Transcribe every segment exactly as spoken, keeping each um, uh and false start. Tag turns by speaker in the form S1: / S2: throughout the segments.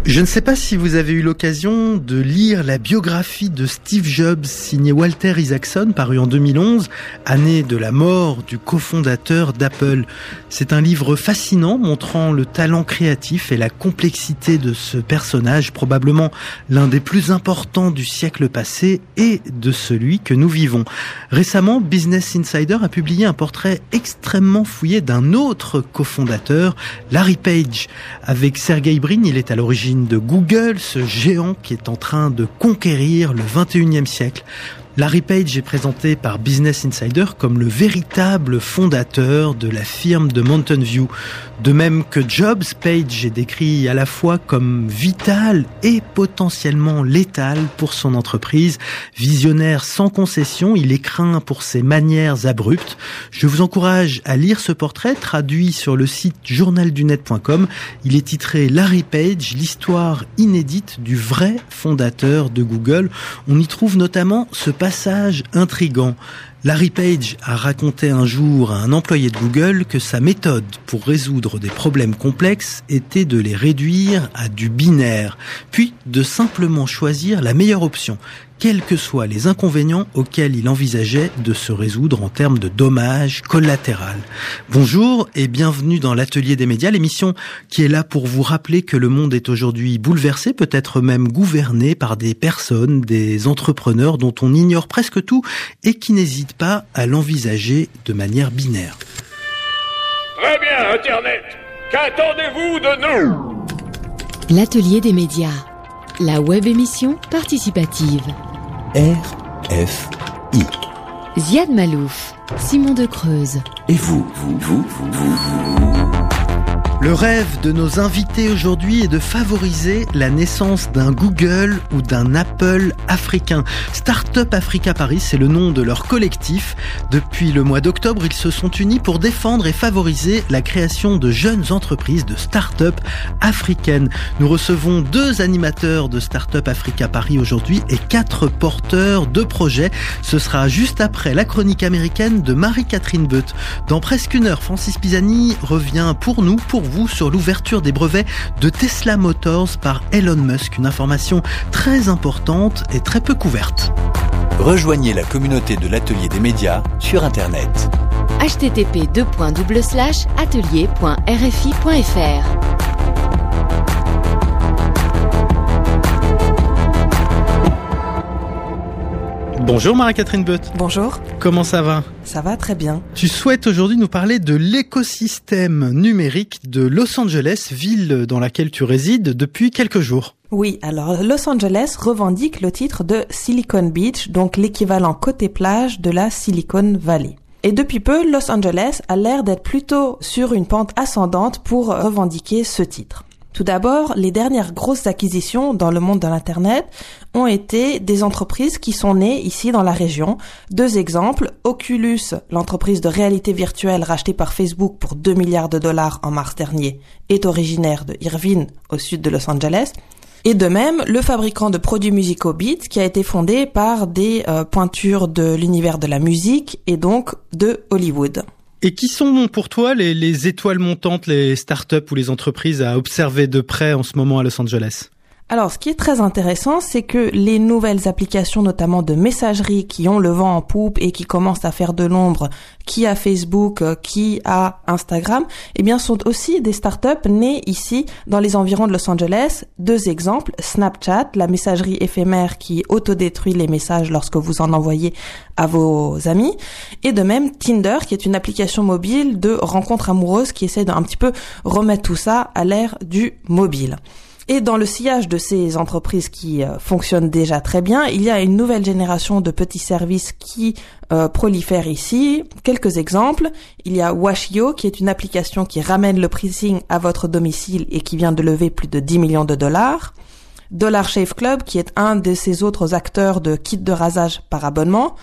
S1: Je ne sais pas si vous avez eu l'occasion de lire la biographie de Steve Jobs signée Walter Isaacson, parue en deux mille onze, année de la mort du cofondateur d'Apple. C'est un livre fascinant montrant le talent créatif et la complexité de ce personnage, probablement l'un des plus importants du siècle passé et de celui que nous vivons. Récemment, Business Insider a publié un portrait extrêmement fouillé d'un autre cofondateur, Larry Page. Avec Sergey Brin, il est à l'origine de Google, ce géant qui est en train de conquérir le vingt et unième siècle. Larry Page est présenté par Business Insider comme le véritable fondateur de la firme de Mountain View. De même que Jobs, Page est décrit à la fois comme vital et potentiellement létal pour son entreprise. Visionnaire sans concession, il est craint pour ses manières abruptes. Je vous encourage à lire ce portrait traduit sur le site journal du net point com. Il est titré Larry Page, l'histoire inédite du vrai fondateur de Google. On y trouve notamment ce passage intrigant. Larry Page a raconté un jour à un employé de Google que sa méthode pour résoudre des problèmes complexes était de les réduire à du binaire, puis de simplement choisir la meilleure option, quels que soient les inconvénients auxquels il envisageait de se résoudre en termes de dommages collatéraux. Bonjour et bienvenue dans l'Atelier des médias, l'émission qui est là pour vous rappeler que le monde est aujourd'hui bouleversé, peut-être même gouverné par des personnes, des entrepreneurs dont on ignore presque tout et qui n'hésitent pas à l'envisager de manière binaire.
S2: Très bien, Internet. Qu'attendez-vous de nous ?
S3: L'Atelier des médias, la web émission participative.
S4: R F I.
S3: Ziad Malouf, Simon de Creuse.
S4: Et vous, vous, vous, vous, vous, vous.
S1: Le rêve de nos invités aujourd'hui est de favoriser la naissance d'un Google ou d'un Apple africain. Startup Africa Paris, c'est le nom de leur collectif. Depuis le mois d'octobre, ils se sont unis pour défendre et favoriser la création de jeunes entreprises de start-up africaines. Nous recevons deux animateurs de Startup Africa Paris aujourd'hui et quatre porteurs de projets. Ce sera juste après la chronique américaine de Marie-Catherine Beut. Dans presque une heure, Francis Pisani revient pour nous, pour vous, sur l'ouverture des brevets de Tesla Motors par Elon Musk. Une information très importante et très peu couverte.
S4: Rejoignez la communauté de l'Atelier des médias sur Internet.
S3: h t t p deux points double slash atelier point r f i point f r.
S1: Bonjour Marie-Catherine Beut.
S5: Bonjour.
S1: Comment ça va ?
S5: Ça va très bien.
S1: Tu souhaites aujourd'hui nous parler de l'écosystème numérique de Los Angeles, ville dans laquelle tu résides depuis quelques jours.
S5: Oui, alors Los Angeles revendique le titre de Silicon Beach, donc l'équivalent côté plage de la Silicon Valley. Et depuis peu, Los Angeles a l'air d'être plutôt sur une pente ascendante pour revendiquer ce titre. Tout d'abord, les dernières grosses acquisitions dans le monde de l'Internet ont été des entreprises qui sont nées ici dans la région. Deux exemples, Oculus, l'entreprise de réalité virtuelle rachetée par Facebook pour deux milliards de dollars en mars dernier, est originaire de Irvine, au sud de Los Angeles. Et de même, le fabricant de produits musicaux Beats, qui a été fondé par des euh, pointures de l'univers de la musique et donc de Hollywood.
S1: Et qui sont pour toi les, les étoiles montantes, les startups ou les entreprises à observer de près en ce moment à Los Angeles ?
S5: Alors, ce qui est très intéressant, c'est que les nouvelles applications, notamment de messagerie, qui ont le vent en poupe et qui commencent à faire de l'ombre, qui a Facebook, qui a Instagram, eh bien, sont aussi des startups nées ici, dans les environs de Los Angeles. Deux exemples, Snapchat, la messagerie éphémère qui autodétruit les messages lorsque vous en envoyez à vos amis, et de même Tinder, qui est une application mobile de rencontres amoureuses qui essaie d'un petit peu remettre tout ça à l'ère du mobile. Et dans le sillage de ces entreprises qui euh, fonctionnent déjà très bien, il y a une nouvelle génération de petits services qui euh, prolifèrent ici. Quelques exemples, il y a Washio, qui est une application qui ramène le pricing à votre domicile et qui vient de lever plus de dix millions de dollars. Dollar Shave Club, qui est un de ces autres acteurs de kits de rasage par abonnement.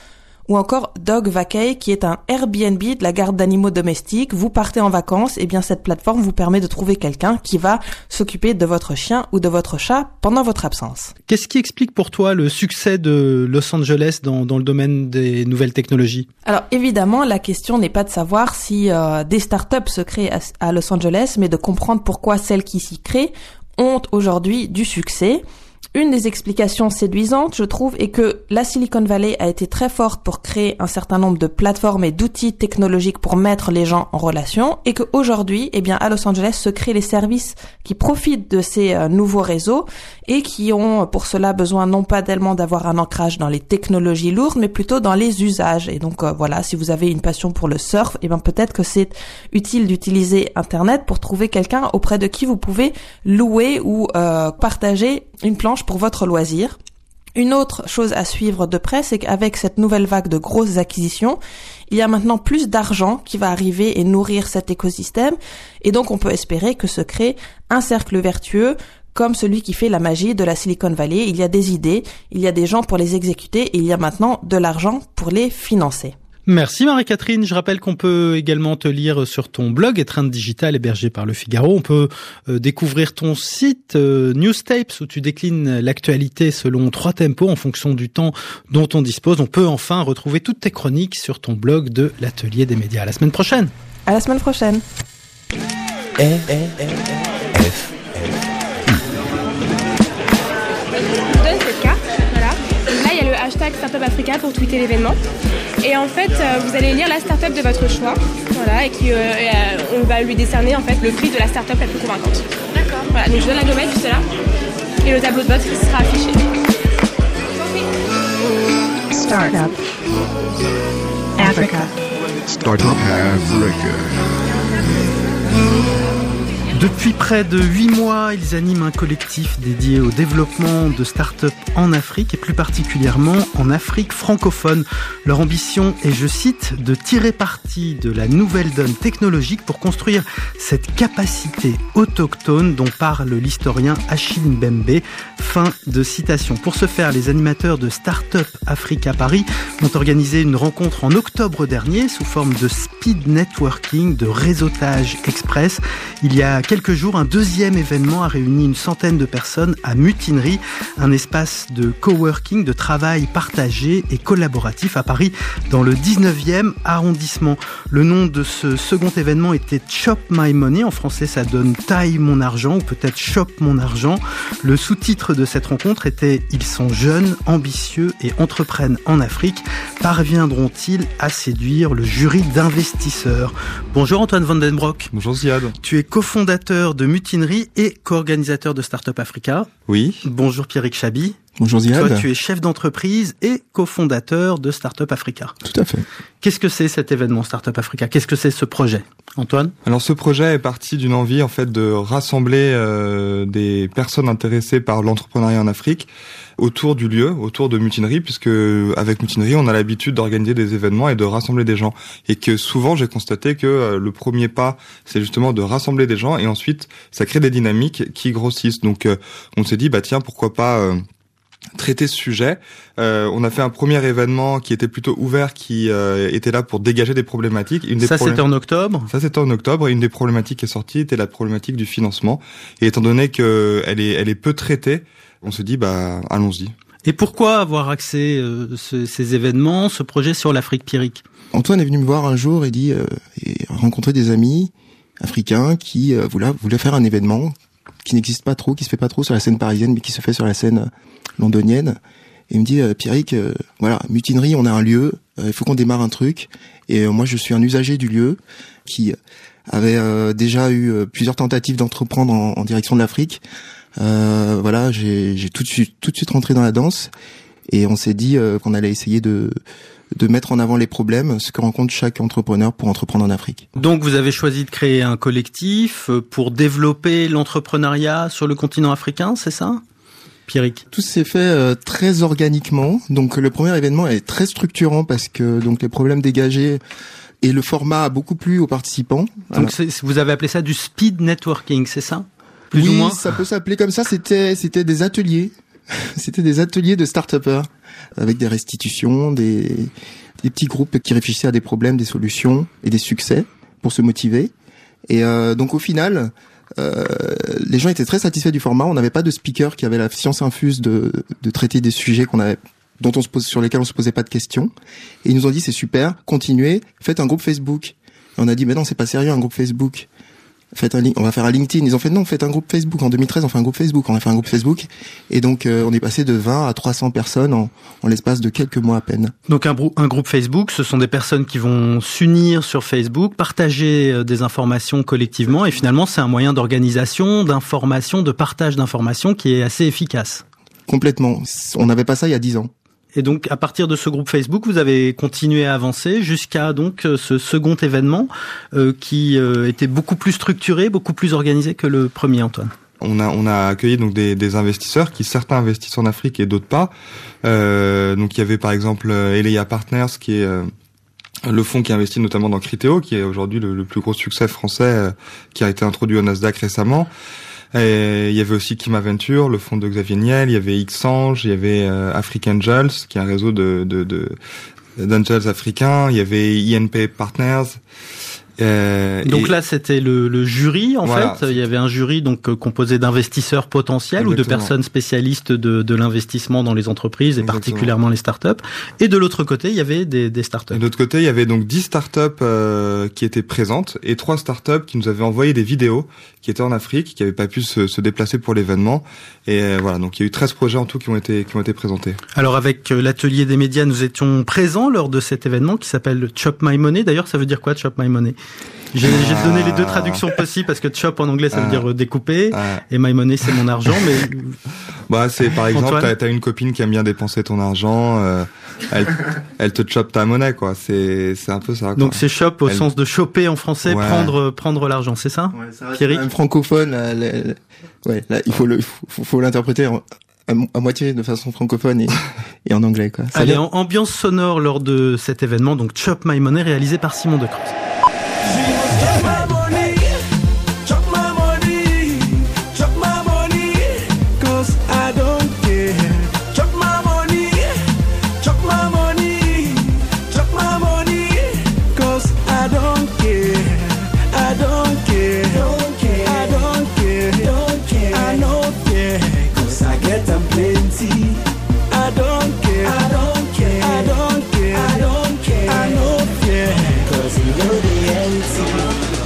S5: ou encore Dog Vacay, qui est un Airbnb de la garde d'animaux domestiques. Vous partez en vacances, et bien cette plateforme vous permet de trouver quelqu'un qui va s'occuper de votre chien ou de votre chat pendant votre absence.
S1: Qu'est-ce qui explique pour toi le succès de Los Angeles dans, dans le domaine des nouvelles technologies?
S5: Alors évidemment, la question n'est pas de savoir si euh, des startups se créent à, à Los Angeles, mais de comprendre pourquoi celles qui s'y créent ont aujourd'hui du succès. Une des explications séduisantes, je trouve, est que la Silicon Valley a été très forte pour créer un certain nombre de plateformes et d'outils technologiques pour mettre les gens en relation, et qu'aujourd'hui, eh bien, à Los Angeles se créent les services qui profitent de ces euh, nouveaux réseaux et qui ont pour cela besoin non pas tellement d'avoir un ancrage dans les technologies lourdes, mais plutôt dans les usages. Et donc euh, voilà, si vous avez une passion pour le surf, eh bien peut-être que c'est utile d'utiliser Internet pour trouver quelqu'un auprès de qui vous pouvez louer ou euh, partager une planche pour votre loisir. Une autre chose à suivre de près, c'est qu'avec cette nouvelle vague de grosses acquisitions, il y a maintenant plus d'argent qui va arriver et nourrir cet écosystème, et donc on peut espérer que se crée un cercle vertueux comme celui qui fait la magie de la Silicon Valley. Il y a des idées, il y a des gens pour les exécuter, et il y a maintenant de l'argent pour les financer.
S1: Merci Marie-Catherine. Je rappelle qu'on peut également te lire sur ton blog Étreinte Digitale hébergé par Le Figaro. On peut euh, découvrir ton site euh, Newstapes où tu déclines l'actualité selon trois tempos en fonction du temps dont on dispose. On peut enfin retrouver toutes tes chroniques sur ton blog de l'Atelier des médias. À la semaine prochaine.
S5: À la semaine prochaine.
S4: R F
S6: Je vous donne cette carte, voilà. Là, il y a le hashtag Startup Africa pour tweeter l'événement. Et en fait, euh, vous allez lire la startup de votre choix, voilà, et qui, euh, et, euh, on va lui décerner en fait le prix de la startup la plus convaincante. D'accord. Voilà, donc je donne la gommette juste là, et le tableau de vote sera affiché.
S7: Startup Africa.
S8: Startup Africa.
S1: Depuis près de huit mois, ils animent un collectif dédié au développement de start-up en Afrique et plus particulièrement en Afrique francophone. Leur ambition est, je cite, de tirer parti de la nouvelle donne technologique pour construire cette capacité autochtone dont parle l'historien Achille Mbembe. Fin de citation. Pour ce faire, les animateurs de Startup Africa Paris ont organisé une rencontre en octobre dernier sous forme de speed networking, de réseautage express. Il y a quelques jours, un deuxième événement a réuni une centaine de personnes à Mutinerie, un espace de coworking, de travail partagé et collaboratif à Paris, dans le dix-neuvième arrondissement. Le nom de ce second événement était Chop My Money. En français, ça donne Taille mon argent ou peut-être Chop mon argent. Le sous-titre de cette rencontre était « Ils sont jeunes, ambitieux et entreprennent en Afrique. Parviendront-ils à séduire le jury d'investisseurs ?» Bonjour Antoine Van Den Broek.
S9: Bonjour Ziad.
S1: Tu es cofondateur de Mutinerie et co-organisateur de Startup Africa.
S9: Oui.
S1: Bonjour Pierrick Chabi.
S9: Bonjour Ziad.
S1: Toi, tu es chef d'entreprise et cofondateur de Startup Africa.
S9: Tout à fait.
S1: Qu'est-ce que c'est cet événement Startup Africa? Qu'est-ce que c'est ce projet? Antoine?
S9: Alors ce projet est parti d'une envie en fait de rassembler euh, des personnes intéressées par l'entrepreneuriat en Afrique autour du lieu, autour de Mutinerie, puisque avec Mutinerie, on a l'habitude d'organiser des événements et de rassembler des gens. Et que souvent, j'ai constaté que euh, le premier pas, c'est justement de rassembler des gens et ensuite, ça crée des dynamiques qui grossissent. Donc, euh, on s'est dit, bah tiens, pourquoi pas euh, traiter ce sujet. Euh, on a fait un premier événement qui était plutôt ouvert, qui euh, était là pour dégager des problématiques. Une des
S1: Ça,
S9: problém...
S1: c'était en octobre.
S9: Ça, c'était en octobre. Et une des problématiques qui est sortie était la problématique du financement. Et étant donné que elle est, elle est peu traitée, on se dit, bah, allons-y.
S1: Et pourquoi avoir axé euh, ce, ces événements, ce projet sur l'Afrique, Pierrick?
S10: Antoine est venu me voir un jour et dit, euh, et rencontrer des amis africains qui euh, voulaient, voulaient faire un événement qui n'existe pas trop, qui se fait pas trop sur la scène parisienne, mais qui se fait sur la scène londonienne. Et il me dit, euh, Pierrick, euh, voilà, Mutinerie, on a un lieu, euh, il faut qu'on démarre un truc. Et euh, moi, je suis un usager du lieu qui avait euh, déjà eu euh, plusieurs tentatives d'entreprendre en, en direction de l'Afrique. Euh, voilà, j'ai, j'ai tout de suite, tout de suite rentré dans la danse. Et on s'est dit euh, qu'on allait essayer de de mettre en avant les problèmes, ce que rencontre chaque entrepreneur pour entreprendre en Afrique.
S1: Donc vous avez choisi de créer un collectif pour développer l'entrepreneuriat sur le continent africain, c'est ça, Pierrick?
S10: Tout s'est fait euh, très organiquement. Donc le premier événement est très structurant parce que donc les problèmes dégagés et le format a beaucoup plu aux participants.
S1: Donc c'est, vous avez appelé ça du speed networking, c'est ça? Plus
S10: oui,
S1: ou moins.
S10: Ça peut s'appeler comme ça. C'était c'était des ateliers. C'était des ateliers de start-upers avec des restitutions, des des petits groupes qui réfléchissaient à des problèmes, des solutions et des succès pour se motiver. Et euh, donc au final, euh, les gens étaient très satisfaits du format. On n'avait pas de speaker qui avait la science infuse de, de traiter des sujets qu'on avait, dont on se pose, sur lesquels on se posait pas de questions. Et ils nous ont dit c'est super, continuez, faites un groupe Facebook. Et on a dit mais non, c'est pas sérieux un groupe Facebook. Faites un link, on va faire un LinkedIn. Ils ont fait non, faites un groupe Facebook. En deux mille treize, on fait un groupe Facebook. On a fait un groupe Facebook. Et donc, euh, on est passé de vingt à trois cents personnes en, en l'espace de quelques mois à peine.
S1: Donc, un, un groupe Facebook, ce sont des personnes qui vont s'unir sur Facebook, partager des informations collectivement. Et finalement, c'est un moyen d'organisation, d'information, de partage d'informations qui est assez efficace.
S10: Complètement. On n'avait pas ça il y a dix ans.
S1: Et donc, à partir de ce groupe Facebook, vous avez continué à avancer jusqu'à donc ce second événement euh, qui euh, était beaucoup plus structuré, beaucoup plus organisé que le premier, Antoine.
S9: On a on a accueilli donc des, des investisseurs qui certains investissent en Afrique et d'autres pas. Euh, donc il y avait par exemple Eleia Partners qui est euh, le fonds qui investit notamment dans Criteo, qui est aujourd'hui le, le plus gros succès français, euh, qui a été introduit au Nasdaq récemment. Et il y avait aussi Kima Venture, le fonds de Xavier Niel, il y avait Xange, il y avait euh, Africa Angels, qui est un réseau de, de, de d'angels africains, il y avait I N P Partners. Euh,
S1: donc
S9: et...
S1: là, c'était le, le jury, en voilà, fait. Il y avait un jury donc euh, composé d'investisseurs potentiels. Exactement. Ou de personnes spécialistes de, de l'investissement dans les entreprises et Exactement. Particulièrement les startups. Et de l'autre côté, il y avait des, des startups.
S9: Et de l'autre côté, il y avait donc dix startups euh, qui étaient présentes et trois startups qui nous avaient envoyé des vidéos qui étaient en Afrique, qui n'avaient pas pu se, se déplacer pour l'événement. Et euh, voilà, donc il y a eu treize projets en tout qui ont été qui ont été présentés.
S1: Alors avec euh, l'atelier des médias, nous étions présents lors de cet événement qui s'appelle Chop My Money. D'ailleurs, ça veut dire quoi, Chop My Money ? J'ai, ah. j'ai donné les deux traductions possibles parce que chop en anglais ça veut ah. dire découper ah. et my money c'est mon argent. Mais
S9: bah c'est par exemple t'as, t'as une copine qui aime bien dépenser ton argent, euh, elle, elle te chope ta monnaie quoi. C'est c'est un peu ça. Quoi.
S1: Donc c'est chop au elle... sens de choper en français, ouais. prendre prendre l'argent, c'est ça,
S10: ouais, ça Pierrick. Même francophone, là, là, là, ouais, là il faut le faut, faut l'interpréter en, à, à moitié de façon francophone et, et en anglais quoi. Ça
S1: Allez, en, ambiance sonore lors de cet événement, donc Chop My Money réalisé par Simon Decreuse.
S11: Chop my money, chop my money, chop my money, cause I don't care. Chop my money, chop my money, chop my money, cause I don't care. I don't care, don't care, I don't care, don't care, I don't care, cause I get them plenty. I don't care, I don't care, I don't care, I don't care, I don't care, cause you know the empty.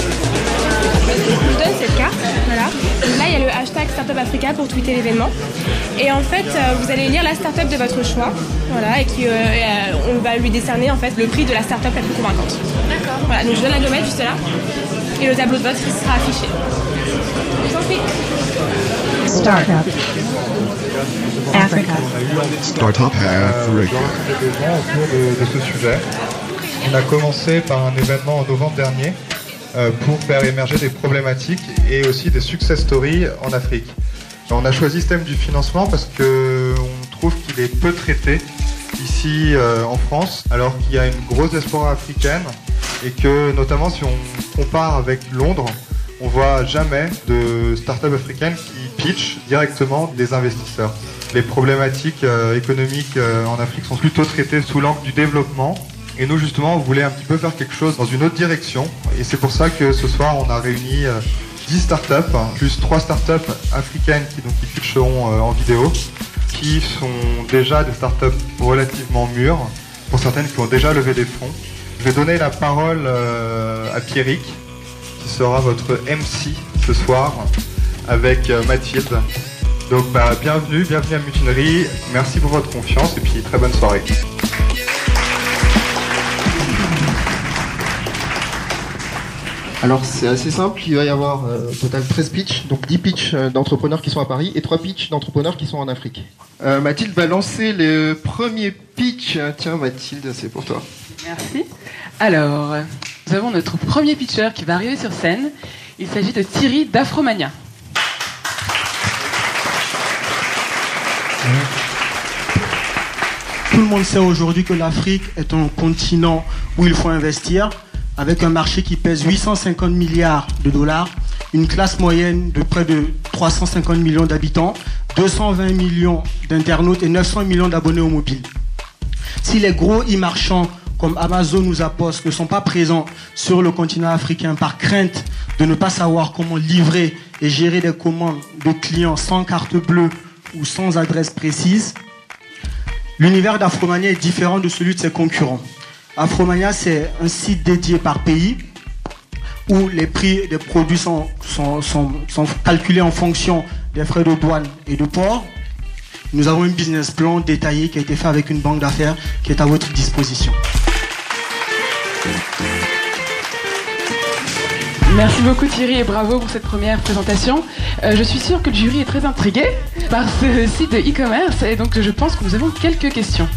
S6: Je vous donne cette carte, voilà. Là, il y a le hashtag Startup Africa pour tweeter l'événement. Et en fait, euh, vous allez lire la startup de votre choix, voilà, et qui, euh, euh, on va lui décerner en fait le prix de la startup la plus convaincante. D'accord. Voilà, donc je donne la gommette juste là, et le tableau de vote sera affiché. Je vous en prie.
S7: Startup Africa.
S8: Startup Africa.
S12: Autour de, de ce sujet. On a commencé par un événement en novembre dernier euh, pour faire émerger des problématiques et aussi des success stories en Afrique. On a choisi ce thème du financement parce que on trouve qu'il est peu traité ici euh, en France, alors qu'il y a une grosse diaspora africaine et que notamment si on compare avec Londres, on voit jamais de start-up africaines qui pitchent directement des investisseurs. Les problématiques euh, économiques euh, en Afrique sont plutôt traitées sous l'angle du développement. Et nous, justement, on voulait un petit peu faire quelque chose dans une autre direction. Et c'est pour ça que ce soir, on a réuni euh, dix startups, plus trois startups africaines qui, donc, qui pitcheront euh, en vidéo, qui sont déjà des startups relativement mûres, pour certaines qui ont déjà levé des fonds. Je vais donner la parole euh, à Pierrick, qui sera votre M C ce soir, avec euh, Mathilde. Donc bah, bienvenue, bienvenue à Mutinerie, merci pour votre confiance et puis très bonne soirée.
S10: Alors c'est assez simple, il va y avoir euh, au total treize pitchs, donc dix pitchs euh, d'entrepreneurs qui sont à Paris et trois pitchs d'entrepreneurs qui sont en Afrique. Euh, Mathilde va lancer le premier pitch. Tiens Mathilde, c'est pour toi.
S13: Merci. Alors, nous avons notre premier pitcher qui va arriver sur scène. Il s'agit de Thierry d'Afromania.
S14: Tout le monde sait aujourd'hui que l'Afrique est un continent où il faut investir, avec un marché qui pèse huit cent cinquante milliards de dollars, une classe moyenne de près de trois cent cinquante millions d'habitants, deux cent vingt millions d'internautes et neuf cents millions d'abonnés au mobile. Si les gros e-marchands comme Amazon ou Zappos ne sont pas présents sur le continent africain par crainte de ne pas savoir comment livrer et gérer des commandes de clients sans carte bleue ou sans adresse précise, l'univers d'Afromania est différent de celui de ses concurrents. Afromania, c'est un site dédié par pays où les prix des produits sont, sont, sont, sont calculés en fonction des frais de douane et de port. Nous avons un business plan détaillé qui a été fait avec une banque d'affaires qui est à votre disposition.
S13: Merci beaucoup Thierry et bravo pour cette première présentation. Euh, je suis sûre que le jury est très intrigué par ce site de e-commerce et donc je pense que nous avons quelques questions.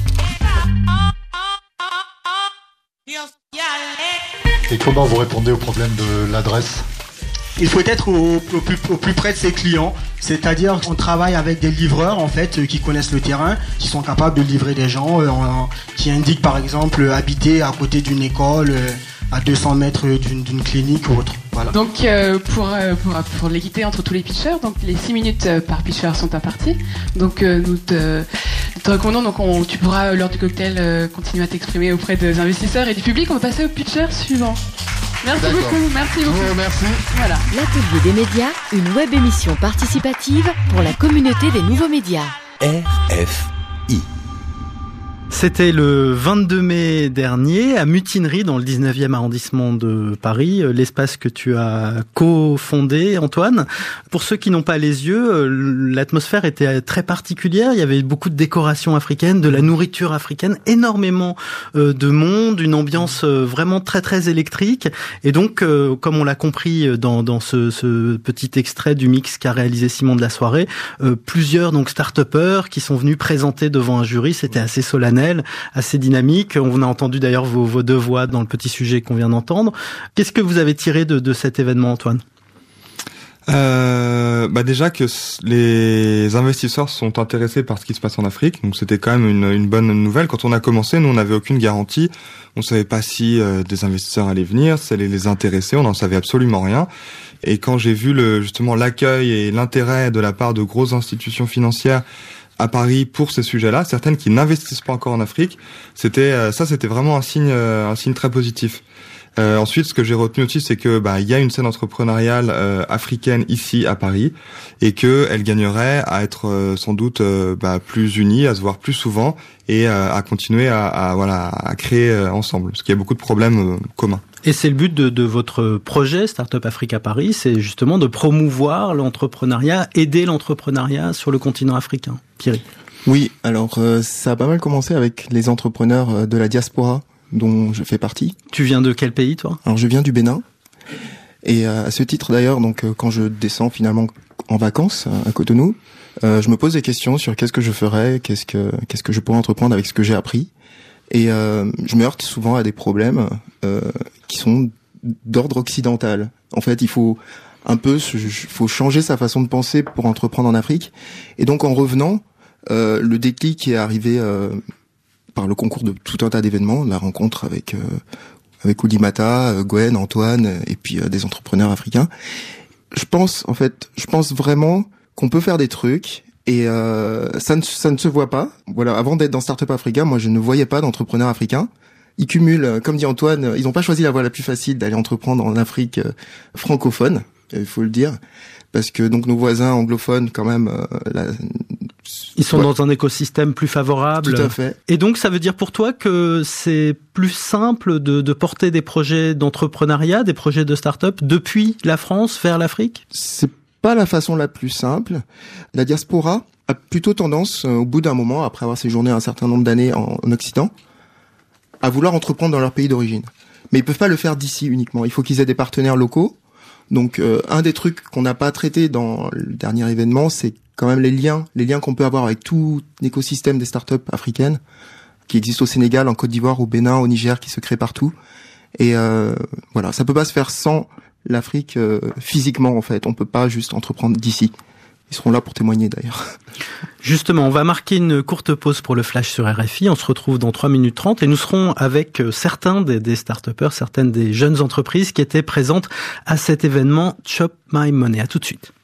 S15: Et comment vous répondez au problème de l'adresse ?
S14: Il faut être au, au, plus, au plus près de ses clients, c'est-à-dire qu'on travaille avec des livreurs en fait qui connaissent le terrain, qui sont capables de livrer des gens, euh, en, qui indiquent par exemple habiter à côté d'une école, euh, à deux cents mètres d'une, d'une clinique ou autre. Voilà.
S13: Donc euh, pour, euh, pour, pour l'équité entre tous les pitchers, donc les six minutes euh, par pitcher sont imparties. Donc euh, nous te, te recommandons, donc on, tu pourras lors du cocktail euh, continuer à t'exprimer auprès des investisseurs et du public. On va passer au pitcher suivant. Merci D'accord. beaucoup, merci beaucoup.
S15: Oh, merci.
S13: Voilà.
S3: L'Atelier des médias, une web émission participative pour la communauté des nouveaux médias.
S4: R F I.
S1: C'était le vingt-deux mai dernier à Mutinerie dans le dix-neuvième arrondissement de Paris, l'espace que tu as cofondé, Antoine. Pour ceux qui n'ont pas les yeux, l'atmosphère était très particulière, il y avait beaucoup de décorations africaines, de la nourriture africaine, énormément de monde, une ambiance vraiment très très électrique. Et donc, comme on l'a compris dans, dans ce, ce petit extrait du mix qu'a réalisé Simon de la Soirée, plusieurs donc start-upers qui sont venus présenter devant un jury, c'était assez solennel, assez dynamique. On a entendu d'ailleurs vos, vos deux voix dans le petit sujet qu'on vient d'entendre. Qu'est-ce que vous avez tiré de, de cet événement, Antoine ?
S9: Euh, bah déjà que les investisseurs sont intéressés par ce qui se passe en Afrique, donc c'était quand même une, une bonne nouvelle. Quand on a commencé, nous on n'avait aucune garantie, on savait pas si euh, des investisseurs allaient venir, si ça allait les intéresser, on n'en savait absolument rien. Et quand j'ai vu le, justement l'accueil et l'intérêt de la part de grosses institutions financières à Paris pour ces sujets-là, certaines qui n'investissent pas encore en Afrique, c'était ça, c'était vraiment un signe, un signe très positif. Euh, ensuite, ce que j'ai retenu aussi, c'est que bah il y a une scène entrepreneuriale euh, africaine ici à Paris et que elle gagnerait à être euh, sans doute euh, bah, plus unie, à se voir plus souvent et euh, à continuer à, à voilà à créer euh, ensemble, parce qu'il y a beaucoup de problèmes euh, communs.
S1: Et c'est le but de, de votre projet Startup Africa Paris, c'est justement de promouvoir l'entrepreneuriat, aider l'entrepreneuriat sur le continent africain. Thierry.
S10: Oui, alors euh, ça a pas mal commencé avec les entrepreneurs de la diaspora dont je fais partie.
S1: Tu viens de quel pays, toi ?
S10: Alors je viens du Bénin. Et euh, à ce titre d'ailleurs, donc euh, quand je descends finalement en vacances à Cotonou, euh, je me pose des questions sur qu'est-ce que je ferais, qu'est-ce que qu'est-ce que je pourrais entreprendre avec ce que j'ai appris. Et euh, je me heurte souvent à des problèmes euh, qui sont d'ordre occidental. En fait, il faut un peu, il faut changer sa façon de penser pour entreprendre en Afrique. Et donc, en revenant, euh, le déclic qui est arrivé euh, par le concours de tout un tas d'événements, la rencontre avec euh, avec Oulimata, euh, Gwen, Antoine, et puis euh, des entrepreneurs africains. Je pense, en fait, je pense vraiment qu'on peut faire des trucs. Et euh, ça ne ça ne se voit pas. Voilà, avant d'être dans Startup Africa, moi je ne voyais pas d'entrepreneurs africains. Ils cumulent, comme dit Antoine, ils n'ont pas choisi la voie la plus facile d'aller entreprendre en Afrique euh, francophone, il faut le dire, parce que donc nos voisins anglophones quand même. Euh, la,
S1: Ils sont ouais. dans un écosystème plus favorable.
S10: Tout à fait.
S1: Et donc ça veut dire pour toi que c'est plus simple de, de porter des projets d'entrepreneuriat, des projets de start-up depuis la France vers l'Afrique ?
S10: C'est pas la façon la plus simple. La diaspora a plutôt tendance, au bout d'un moment, après avoir séjourné un certain nombre d'années en, en Occident, à vouloir entreprendre dans leur pays d'origine. Mais ils peuvent pas le faire d'ici uniquement. Il faut qu'ils aient des partenaires locaux. Donc, euh, un des trucs qu'on n'a pas traité dans le dernier événement, c'est quand même les liens, les liens qu'on peut avoir avec tout l'écosystème des startups africaines qui existent au Sénégal, en Côte d'Ivoire, au Bénin, au Niger, qui se créent partout. Et euh, voilà, ça peut pas se faire sans l'Afrique euh, physiquement en fait, on peut pas juste entreprendre d'ici. Ils seront là pour témoigner d'ailleurs.
S1: Justement, on va marquer une courte pause pour le flash sur R F I. On se retrouve dans trois minutes trente et nous serons avec certains des, des start-upers, certaines des jeunes entreprises qui étaient présentes à cet événement Chop My Money. À tout de suite.